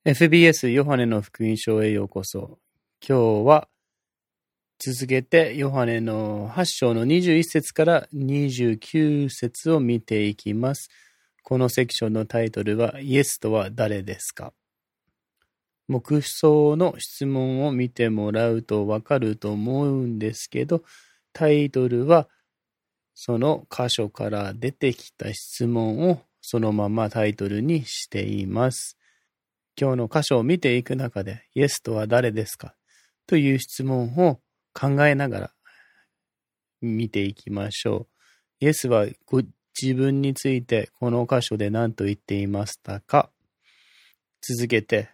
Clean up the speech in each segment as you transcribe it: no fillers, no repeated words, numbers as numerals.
FBS ヨハネの福音書へようこそ。今日は続けてヨハネの8章の21節から29節を見ていきます。このセクションのタイトルはイエスとは誰ですか？目想の質問を見てもらうとわかると思うんですけど、タイトルはその箇所から出てきた質問をそのままタイトルにしています。今日の箇所を見ていく中で、イエスとは誰ですかという質問を考えながら見ていきましょう。イエスは自分についてこの箇所で何と言っていましたか？続けて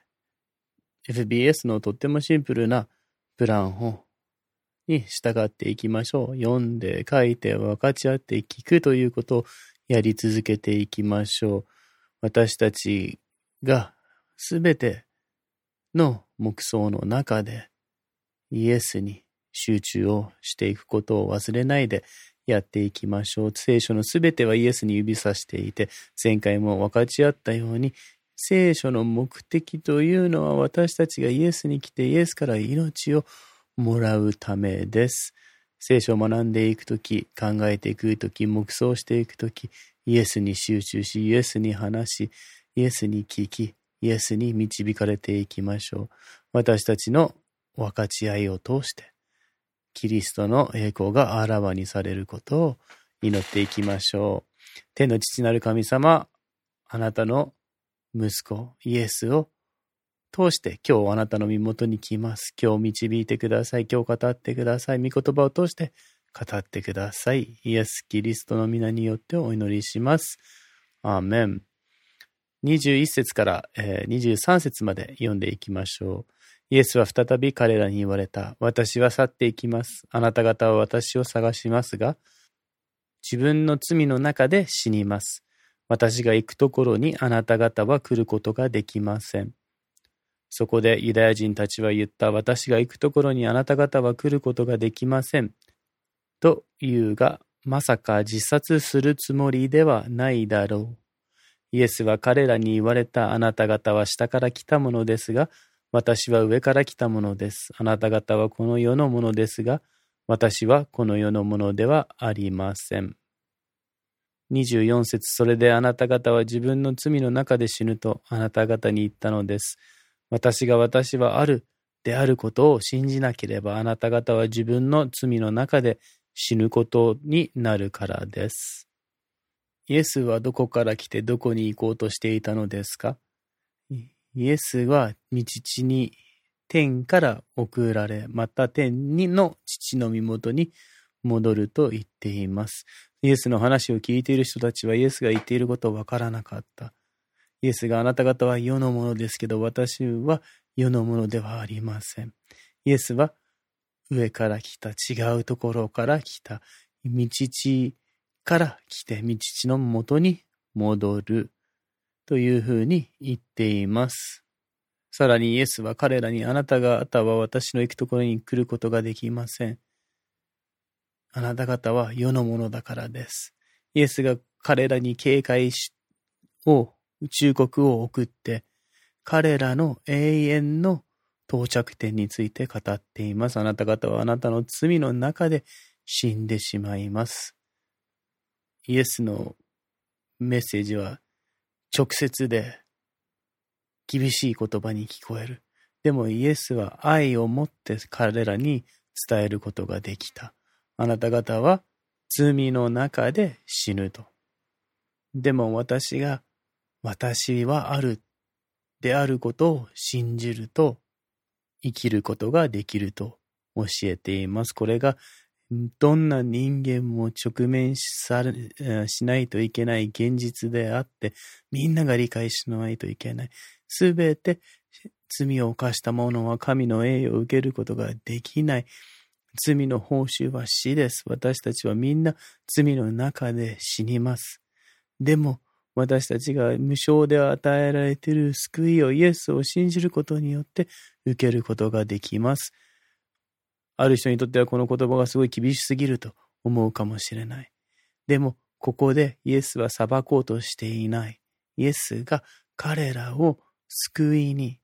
FBS のとってもシンプルなプランに従っていきましょう。読んで書いて分かち合って聞くということをやり続けていきましょう。私たちがすべての目想の中でイエスに集中をしていくことを忘れないでやっていきましょう。聖書のすべてはイエスに指さしていて、前回も分かち合ったように、聖書の目的というのは私たちがイエスに来てイエスから命をもらうためです。聖書を学んでいくとき、考えていくとき、目想していくとき、イエスに集中し、イエスに話し、イエスに聞き、イエスに導かれていきましょう。私たちの分かち合いを通して、キリストの栄光があらわにされることを祈っていきましょう。天の父なる神様、あなたの息子イエスを通して今日あなたの身元に来ます。今日導いてください。今日語ってください。御言葉を通して語ってください。イエス・キリストの皆によってお祈りします。アーメン。21節から23節まで読んでいきましょう。イエスは再び彼らに言われた。私は去っていきます。あなた方は私を探しますが、自分の罪の中で死にます。私が行くところにあなた方は来ることができません。そこでユダヤ人たちは言った。私が行くところにあなた方は来ることができません。と言うが、まさか自殺するつもりではないだろう。イエスは彼らに言われた。あなた方は下から来たものですが、私は上から来たものです。あなた方はこの世のものですが、私はこの世のものではありません。24節。それであなた方は自分の罪の中で死ぬとあなた方に言ったのです。私はあるであることを信じなければあなた方は自分の罪の中で死ぬことになるからです。イエスはどこから来てどこに行こうとしていたのですか？イエスは道地に天から送られ、また天の父の身元に戻ると言っています。イエスの話を聞いている人たちはイエスが言っていることをわからなかった。イエスがあなた方は世のものですけど、私は世のものではありません。イエスは上から来た、違うところから来た、道地から来て道地の元に戻るというふうに言っています。さらにイエスは彼らにあなた方は私の行くところに来ることができません。あなた方は世のものだからです。イエスが彼らに警戒を忠告を送って彼らの永遠の到着点について語っています。あなた方はあなたの罪の中で死んでしまいます。イエスのメッセージは直接で厳しい言葉に聞こえる。でもイエスは愛を持って彼らに伝えることができた。あなた方は罪の中で死ぬと。でも私はあるであることを信じると生きることができると教えています。これがどんな人間も直面しないといけない現実であって、みんなが理解しないといけない。すべて罪を犯した者は神の栄誉を受けることができない。罪の報酬は死です。私たちはみんな罪の中で死にます。でも私たちが無償で与えられている救いをイエスを信じることによって受けることができます。ある人にとってはこの言葉がすごい厳しすぎると思うかもしれない。でもここでイエスは裁こうとしていない。イエスが彼らを救いに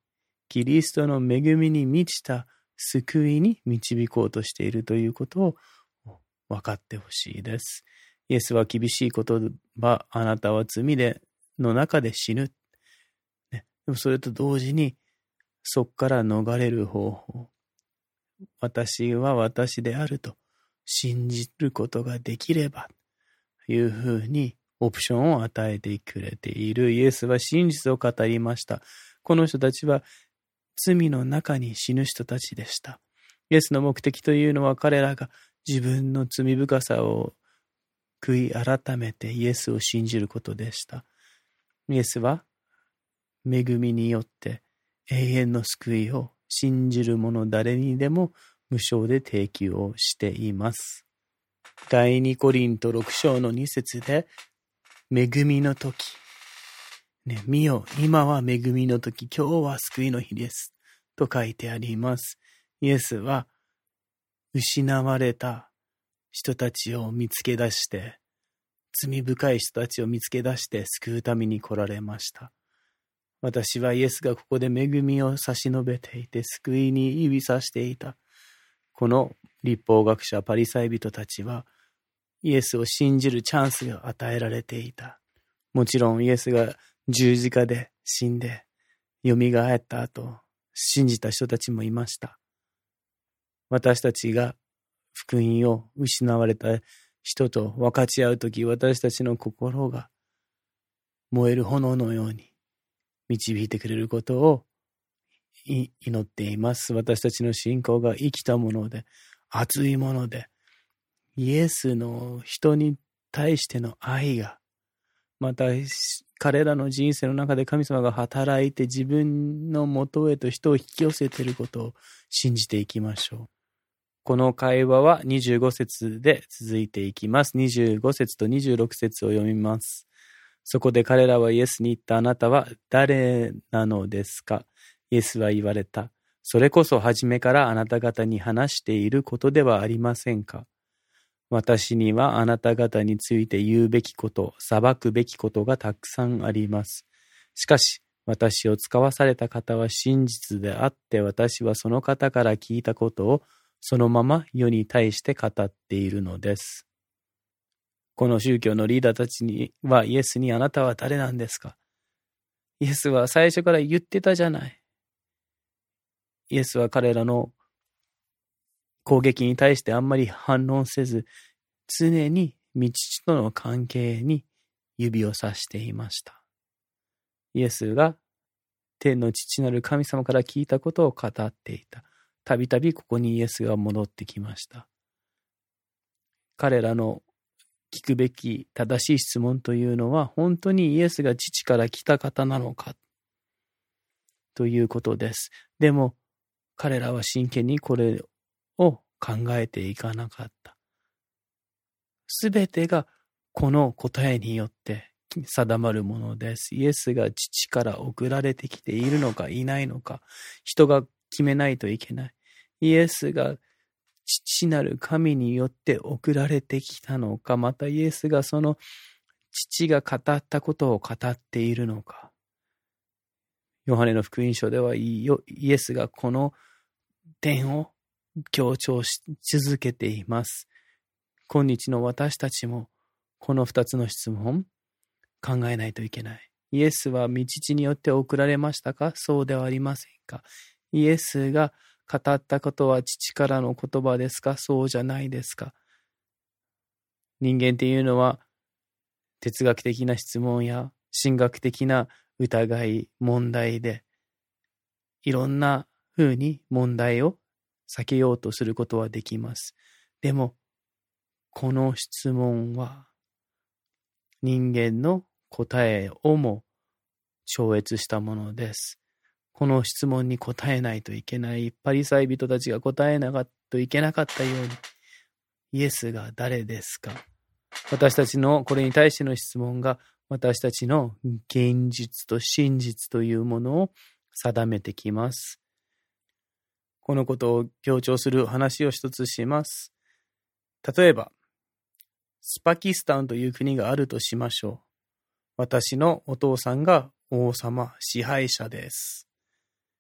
キリストの恵みに満ちた救いに導こうとしているということを分かってほしいです。イエスは厳しい言葉、あなたは罪の中で死ぬ。でもそれと同時に、そこから逃れる方法。私は私であると信じることができれば、というふうにオプションを与えてくれているイエスは真実を語りました。この人たちは罪の中に死ぬ人たちでした。イエスの目的というのは彼らが自分の罪深さを悔い改めてイエスを信じることでした。イエスは恵みによって永遠の救いを信じる者誰にでも無償で提供をしています。第2コリント6章の2節で、恵みの時、見よ、今は恵みの時、今日は救いの日です。と書いてあります。イエスは失われた人たちを見つけ出して、罪深い人たちを見つけ出して救うために来られました。私はイエスがここで恵みを差し伸べていて、救いに指さしていた。この律法学者パリサイ人たちは、イエスを信じるチャンスが与えられていた。もちろんイエスが十字架で死んで、蘇った後、信じた人たちもいました。私たちが福音を失われた人と分かち合うとき、私たちの心が燃える炎のように導いてくれることを祈っています。私たちの信仰が生きたもので、熱いもので、イエスの人に対しての愛が、また彼らの人生の中で神様が働いて自分の元へと人を引き寄せていることを信じていきましょう。この会話は25節で続いていきます。25節と26節を読みます。そこで彼らはイエスに言った。あなたは誰なのですか？イエスは言われた。それこそ初めからあなた方に話していることではありませんか？私にはあなた方について言うべきこと、裁くべきことがたくさんあります。しかし、私を使わされた方は真実であって、私はその方から聞いたことをそのまま世に対して語っているのです。この宗教のリーダーたちにはイエスにあなたは誰なんですか？イエスは最初から言ってたじゃない。イエスは彼らの攻撃に対してあんまり反論せず、常に御父との関係に指をさしていました。イエスが天の父なる神様から聞いたことを語っていた。たびたびここにイエスが戻ってきました。彼らの聞くべき正しい質問というのは、本当にイエスが父から来た方なのかということです。でも彼らは真剣にこれを考えていかなかった。すべてがこの答えによって定まるものです。イエスが父から送られてきているのかいないのか、人が決めないといけない。イエスが父なる神によって送られてきたのか、またイエスがその父が語ったことを語っているのか。ヨハネの福音書ではイエスがこの点を強調し続けています。今日の私たちもこの2つの質問考えないといけない。イエスは御父によって送られましたか？そうではありませんか？イエスが語ったことは父からの言葉ですか？そうじゃないですか？人間っていうのは哲学的な質問や神学的な疑い、問題でいろんな風に問題を避けようとすることはできます。でもこの質問は人間の答えをも超越したものです。この質問に答えないといけないパリサイ人たちが答えなかったといけなかったように、イエスが誰ですか？私たちのこれに対しての質問が私たちの現実と真実というものを定めてきます。このことを強調する話を一つします。例えば、スパキスタンという国があるとしましょう。私のお父さんが王様、支配者です。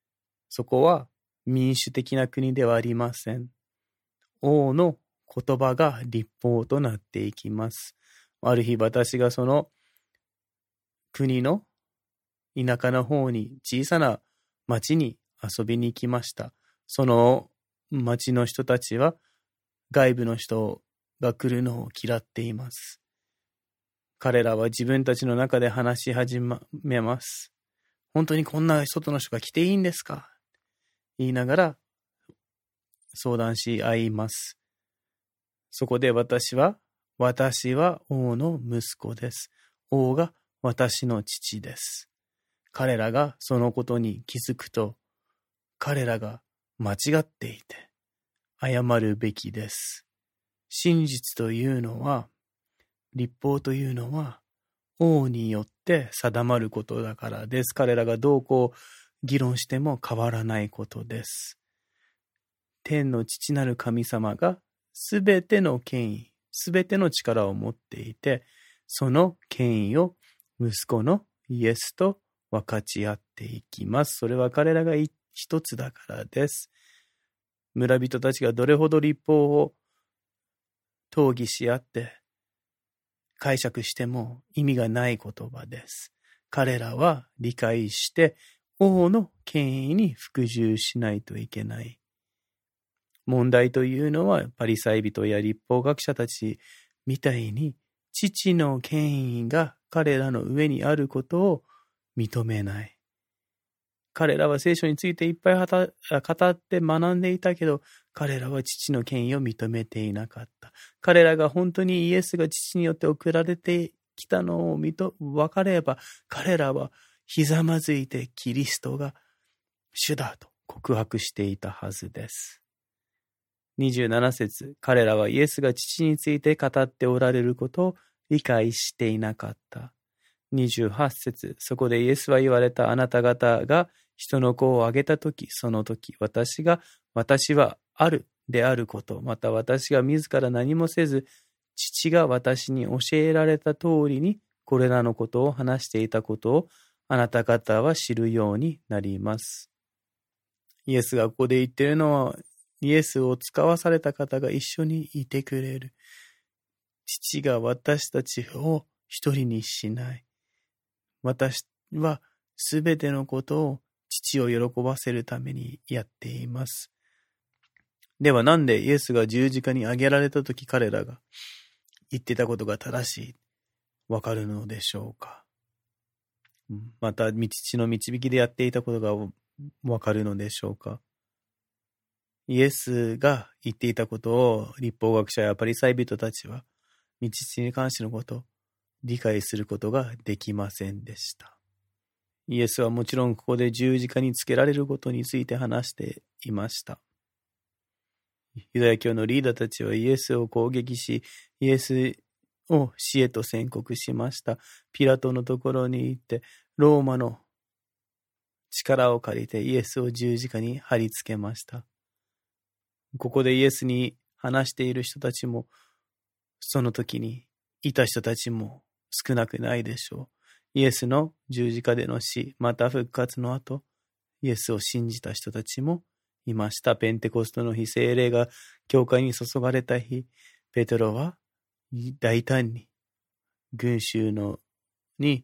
そこは民主的な国ではありません。王の言葉が律法となっていきます。ある日私がその国の田舎の方に小さな町に遊びに行きました。その町の人たちは外部の人が来るのを嫌っています。彼らは自分たちの中で話し始めます。本当にこんな外の人が来ていいんですか？言いながら相談し合います。そこで私は王の息子です。王が私の父です。彼らがそのことに気づくと、彼らが間違っていて謝るべきです。真実というのは、律法というのは王によって定まることだからです。彼らがどうこう議論しても変わらないことです。天の父なる神様がすべての権威、すべての力を持っていて、その権威を息子のイエスと分かち合っていきます。それは彼らが一つだからです。村人たちがどれほど律法を討議し合って解釈しても意味がない言葉です。彼らは理解して王の権威に服従しないといけない。問題というのはパリサイ人や律法学者たちみたいに父の権威が彼らの上にあることを認めない。彼らは聖書についていっぱい語って学んでいたけど、彼らは父の権威を認めていなかった。彼らが本当にイエスが父によって送られてきたのを分かれば、彼らはひざまずいてキリストが主だと告白していたはずです。27節、彼らはイエスが父について語っておられることを理解していなかった。28節、そこでイエスは言われた。あなた方が人の子をあげたとき、そのとき、私はあるであること、また私が自ら何もせず、父が私に教えられた通りに、これらのことを話していたことを、あなた方は知るようになります。イエスがここで言っているのは、イエスを使わされた方が一緒にいてくれる。父が私たちを一人にしない。私はすべてのことを父を喜ばせるためにやっています。ではなんでイエスが十字架に上げられたとき彼らが言ってたことが正しい、わかるのでしょうか。また父の導きでやっていたことがわかるのでしょうか。イエスが言っていたことを律法学者やパリサイ人たちは父に関してのことを理解することができませんでした。イエスはもちろんここで十字架につけられることについて話していました。ユダヤ教のリーダーたちはイエスを攻撃し、イエスを死へと宣告しました。ピラトのところに行ってローマの力を借りてイエスを十字架に貼り付けました。ここでイエスに話している人たちも、その時にいた人たちも少なくないでしょう。イエスの十字架での死、また復活の後、イエスを信じた人たちもいました。ペンテコストの日、聖霊が教会に注がれた日、ペテロは大胆に群衆に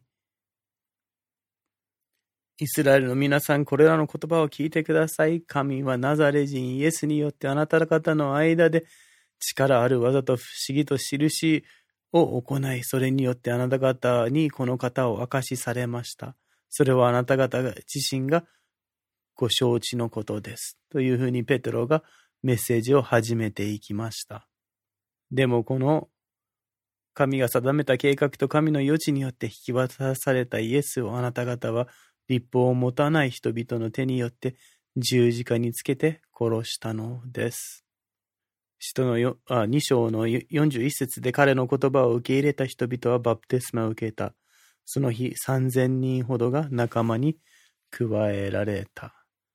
イスラエルの皆さん、これらの言葉を聞いてください。神はナザレ人イエスによってあなた方の間で力ある技と不思議と印を行い、それによってあなた方にこの方を証しされました。それはあなた方自身がご承知のことです。というふうにペテロがメッセージを始めていきました。でもこの神が定めた計画と神の余地によって引き渡されたイエスをあなた方は律法を持たない人々の手によって十字架につけて殺したのです。使徒の2章の41節で彼の言葉を受け入れた人々はバプテスマを受けた。その日3000人ほどが仲間に加えられた。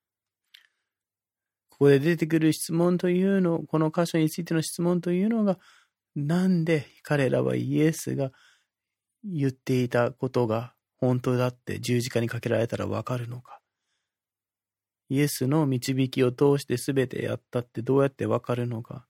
ここで出てくる質問というの、この箇所についての質問というのが、なんで彼らはイエスが言っていたことが本当だって十字架にかけられたらわかるのか。 イエスの導きを通して全てやったってどうやってわかるのか。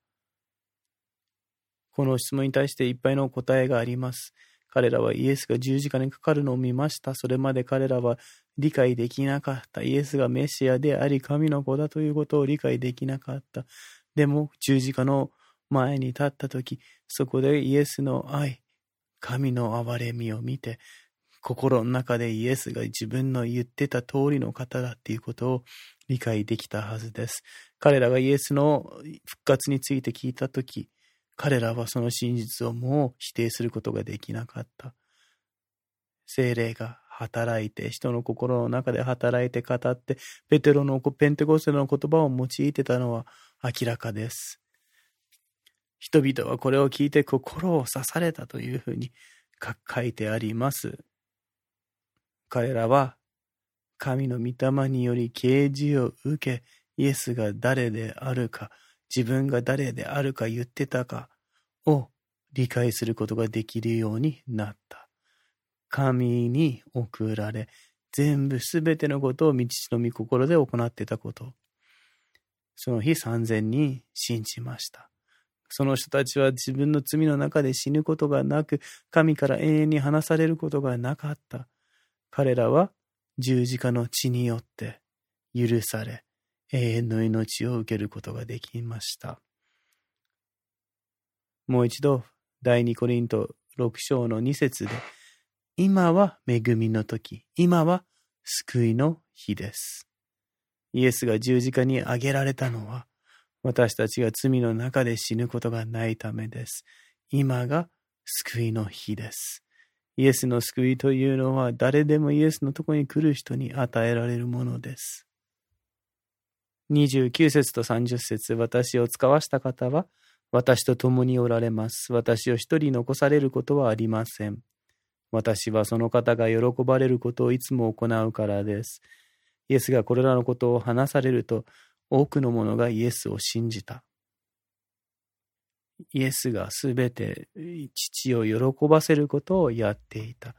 この質問に対していっぱいの答えがあります。彼らはイエスが十字架にかかるのを見ました。それまで彼らは理解できなかった。イエスがメシアであり神の子だということを理解できなかった。でも十字架の前に立ったとき、そこでイエスの愛、神の憐れみを見て、心の中でイエスが自分の言ってた通りの方だっていうことを理解できたはずです。彼らがイエスの復活について聞いたとき、彼らはその真実をもう否定することができなかった。聖霊が働いて、人の心の中で働いて語って、ペンテコステの言葉を用いてたのは明らかです。人々はこれを聞いて心を刺されたというふうに書いてあります。彼らは神の御霊により啓示を受け、イエスが誰であるか、自分が誰であるか言ってたかを理解することができるようになった。神に送られ、全部すべてのことを父の御心で行っていたこと。その日3000人信じました。その人たちは自分の罪の中で死ぬことがなく、神から永遠に離されることがなかった。彼らは十字架の血によって許され、永遠の命を受けることができました。もう一度、第2コリント6章の2節で、今は恵みの時、今は救いの日です。イエスが十字架に上げられたのは、私たちが罪の中で死ぬことがないためです。今が救いの日です。イエスの救いというのは誰でもイエスのところに来る人に与えられるものです。29節と30節、私を使わした方は私と共におられます。私を一人残されることはありません。私はその方が喜ばれることをいつも行うからです。イエスがこれらのことを話されると、多くの者がイエスを信じた。イエスがすべて父を喜ばせることをやっていた。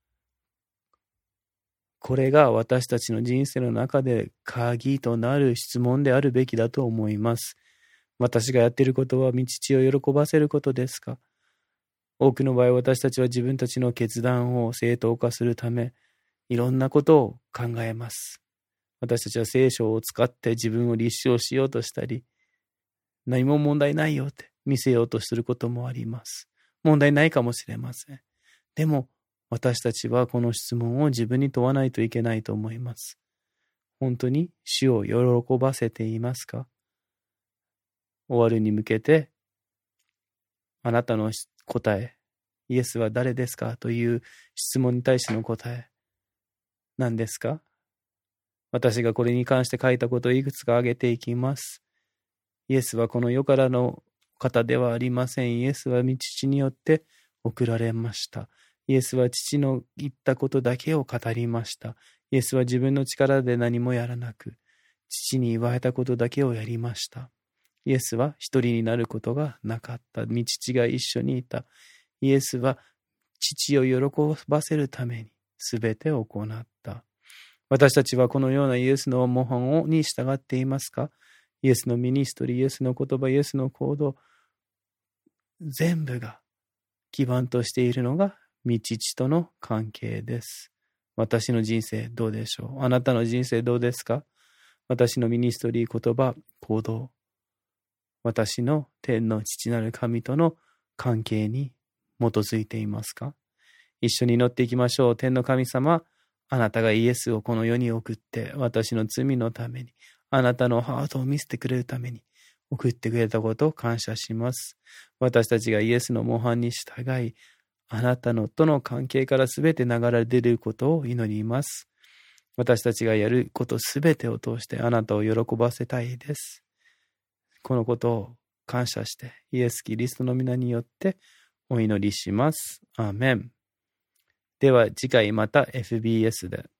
これが私たちの人生の中で鍵となる質問であるべきだと思います。私がやっていることは父を喜ばせることですか？多くの場合、私たちは自分たちの決断を正当化するため、いろんなことを考えます。私たちは聖書を使って自分を立証しようとしたり、何も問題ないよって見せようとすることもあります。問題ないかもしれません。でも、私たちはこの質問を自分に問わないといけないと思います。本当に主を喜ばせていますか？終わるに向けて、あなたの答え、イエスは誰ですかという質問に対しての答え、何ですか？私がこれに関して書いたことをいくつか挙げていきます。イエスはこの世からの方ではありません。イエスは父によって送られました。イエスは父の言ったことだけを語りました。イエスは自分の力で何もやらなく、父に言われたことだけをやりました。イエスは一人になることがなかった。父が一緒にいた。イエスは父を喜ばせるために全てを行った。私たちはこのようなイエスの模範に従っていますか？イエスのミニストリー、イエスの言葉、イエスの行動、全部が基盤としているのが父との関係です。私の人生どうでしょう？あなたの人生どうですか？私のミニストリー、言葉、行動、私の天の父なる神との関係に基づいていますか？一緒に祈っていきましょう。天の神様、あなたがイエスをこの世に送って、私の罪のために、あなたのハートを見せてくれるために送ってくれたことを感謝します。私たちがイエスの模範に従い、あなたのとの関係からすべて流れ出ることを祈ります。私たちがやることすべてを通してあなたを喜ばせたいです。このことを感謝して、イエス・キリストの皆によってお祈りします。アーメン。では次回また FBS で。